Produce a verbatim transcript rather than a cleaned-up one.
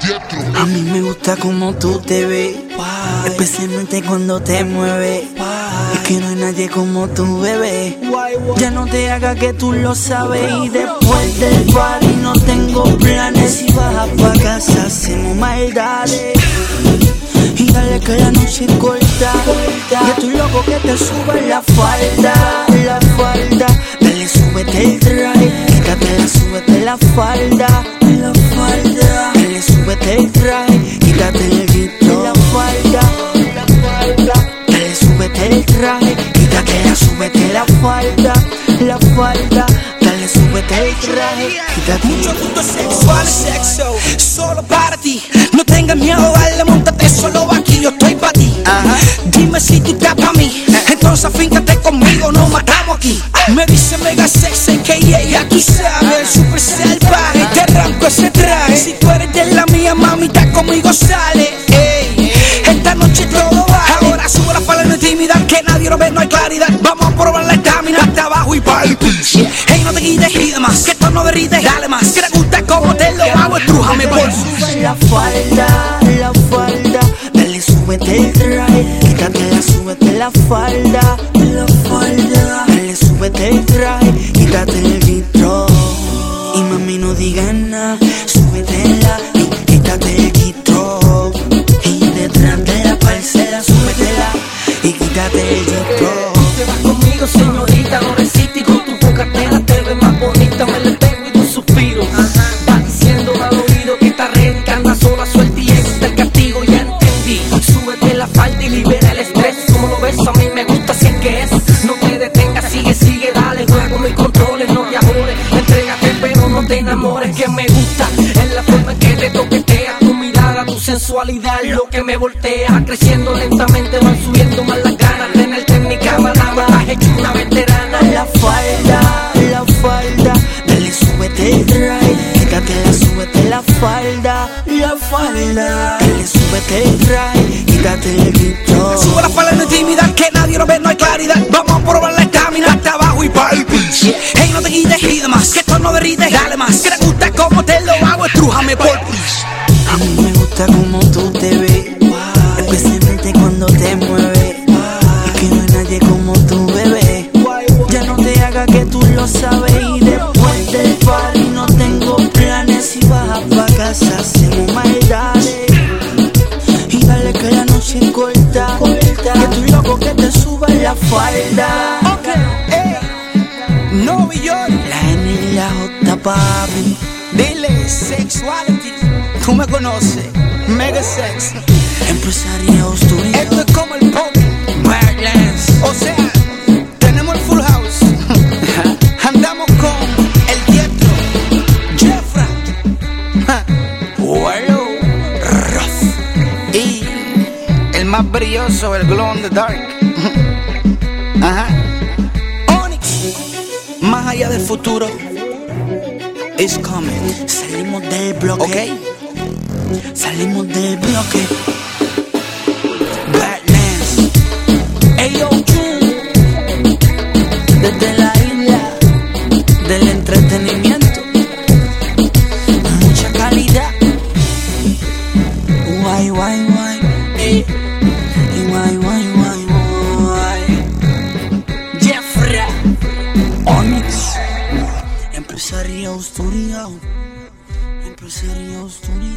A mí me gusta como tú te ves, especialmente cuando te mueves. Es que no hay nadie como tu bebé. Ya no te hagas que tú lo sabes. Y después del party no tengo planes. Si bajas pa' casa hacemos maldades. Y dale que la noche es corta. Y estoy loco que te suba la falda. La falda. Dale, súbete el traje. Quítatela, súbete la falda. La falda. Dale, súbete el traje. Quítate el grito. La falda. La falda. Dale, súbete el traje. Quítatela, súbete la falda. La falda. Dale, súbete el traje. Quítate. Mucho punto sexual, sexo, solo para ti. No tengas miedo, dale, montate solo aquí, yo estoy para ti. Ajá. Dime si tú estás para mí, entonces afíncate conmigo, nos matamos aquí. Me dice mega sexy, que ella, tú sabes, super salvaje, te arranco ese traje. Si tú eres de la mía, mamita, conmigo sale. Ey, esta noche todo vale. Ahora subo la falda de intimidad, que nadie lo ve, no hay claridad. Vamos a probar la estamina, hasta abajo y para el piso. Ey, no te quites y demás, que esto no derrite, dale más. Que te gusta como te lo hago, estrújame por la falda, la falda. Dale, súbete el traje. Quítatela, súbete la falda. La falda. Dale, súbete el traje. Quítate el vitro. Y mami, no digas nada. Súbetela y quítate el vitro. Y detrás de la parcela, súbetela y quítate el vitro. Te vas conmigo, señorita, no resistes. Y con tu boca tela te ves más bonita. Me le pego y tu suspiro. Va diciéndome al oído que está ready, que anda sola, suelta y está el castigo, ya entendí. Súbete la falda y libera el estrés. Como lo ves, a mí me gusta si es que es. No te detengas, sigue, sigue, dale. Juego no hay controles, no te amores. Entrégate, pero no te enamores. Que me gusta es la forma en que te toquetea. Tu mirada, tu sensualidad, lo que me voltea. Creciendo lentamente, van subiendo más las ganas. Tener técnica, madama, que una veterana. La falda, la falda. Dale, súbete el traje. Quítatela, súbete la falda. La falda. Dale, súbete el traje. Quítate el grito. Subo la falda de intimidad, que nadie lo ve, no hay claridad. Vamos a probar la estamina, hasta abajo y para el piso. Hey, no te quites y demás, que esto no derrite, dale más. Que te gusta como te lo hago, estrújame por piso. A mí me gusta como tú te ves, especialmente cuando te mueves. Es que no hay nadie como tu bebé. Ya no te hagas que tú lo sabes. Y después del party no tengo planes. Si bajas pa' casa hacemos maldades. Y dale que la noche es corta. Que estoy loco que te suba la falda. Ok, ey, no billón. La N y la J, papi. Dile sexuality, tú me conoces, mega sex. Empresario Studio. Esto es como el pop, Badlands. o sea, tenemos el full house. Andamos con el diestro, Jeffra, Bueno, Rough y el más brilloso, el glow in the dark. Ajá. Onyx, más allá del futuro, is coming. salimos del bloque. Ok. Salimos del bloque. Badlands. Ayo, Jun. Desde la isla del entretenimiento. Mucha calidad. Guay, guay, guay. Eh. Y guay, guay, guay, guay. Jeffra. Onyx. Empresario Studio. Empresario Studio.